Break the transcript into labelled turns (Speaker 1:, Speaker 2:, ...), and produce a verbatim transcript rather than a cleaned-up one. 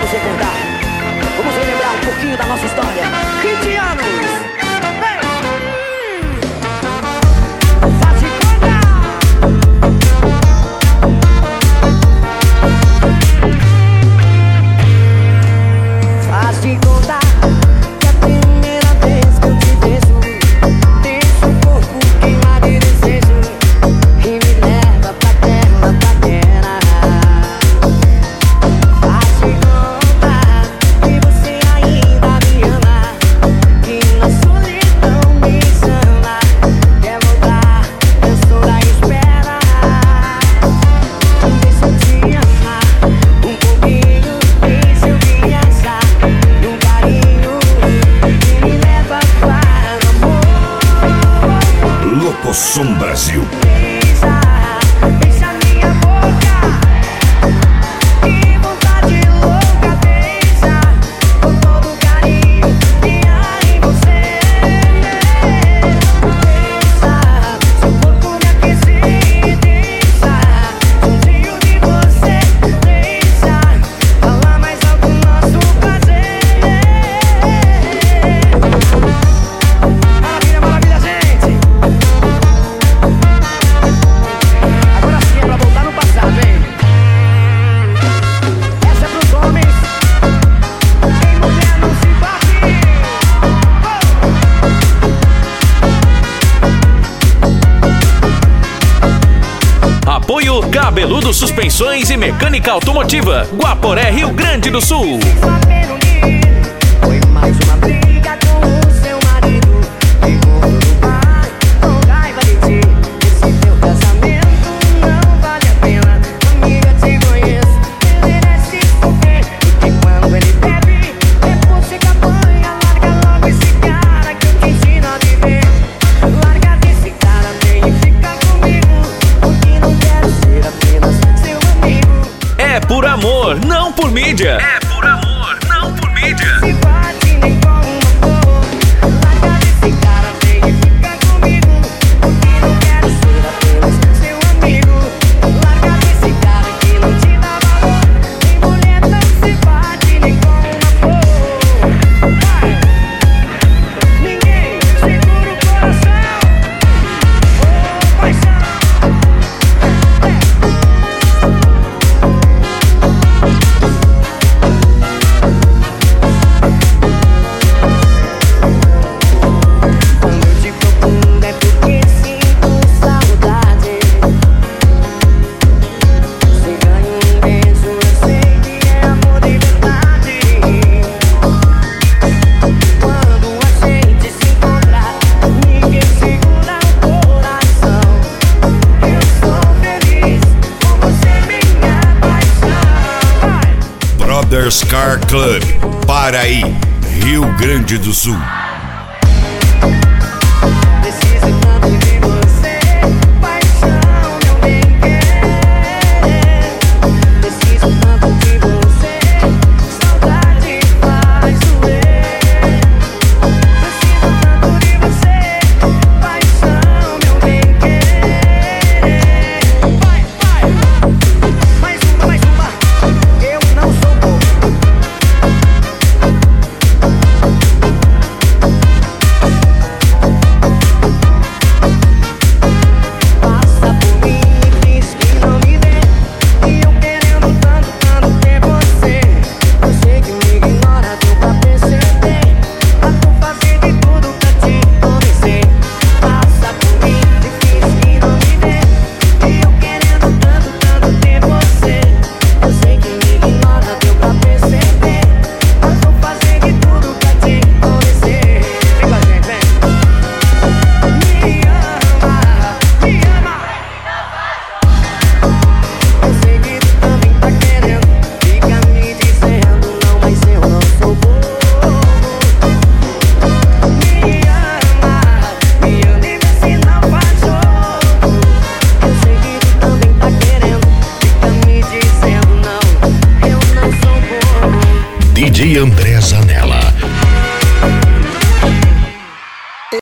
Speaker 1: vamos recordar, vamos relembrar um pouquinho da nossa história. vinte anos! Faz de conta que a primeira vez que eu te vejo, deixa o corpo queimar de desejo e me leva pra terra, pra terra. Faz de conta que você ainda me ama, que na solidão me chama. Quer voltar, eu estou na espera. Deixa eu te amar um pouquinho, deixa eu viajar num carinho que me leva para o amor.
Speaker 2: Locosom Brasil.
Speaker 1: Beija, beija minha boca, que vontade louca. Beija com todo carinho que há em você. Deixa seu corpo me aquecer, deixa juntinho de você. Deixa falar mais alto nosso prazer. Maravilha, maravilha, gente. Agora sim é pra voltar no passado, hein? Essa é pros homens. Quem mulher não se bate.
Speaker 3: Apoio Cabeludo Suspensões e Mecânica Automotiva, Guaporé, Rio Grande do Sul.
Speaker 1: Saber unir. Foi mais uma briga com o seu marido. Ficou tudo pai, com raiva de ti. Esse teu casamento não vale a pena. Amiga, te conheço, ele merece sofrer. Porque quando ele bebe, depois fica banha. Larga logo esse cara que eu te ensino a viver. Larga desse cara, vem e fica comigo. Porque não quero ser apenas seu amigo.
Speaker 3: É por amor, não por mídia. É por amor, não por mídia.
Speaker 1: Se bate nem com uma flor. Larga desse cara, vem e fica comigo. Porque não quero ser apenas seu amigo. Larga desse cara que não te dá valor. Nem mulher não se bate nem com uma flor. Vai. Ninguém segura o coração. Oh, paixão. Quando eu te procuro é porque sinto saudade. Se ganho um beijo, eu sei que é amor de verdade. Quando a gente se encontra, ninguém segura o coração. Eu sou feliz com você, minha paixão. Vai!
Speaker 2: Brothers Car Club, Paraí, Rio Grande do Sul.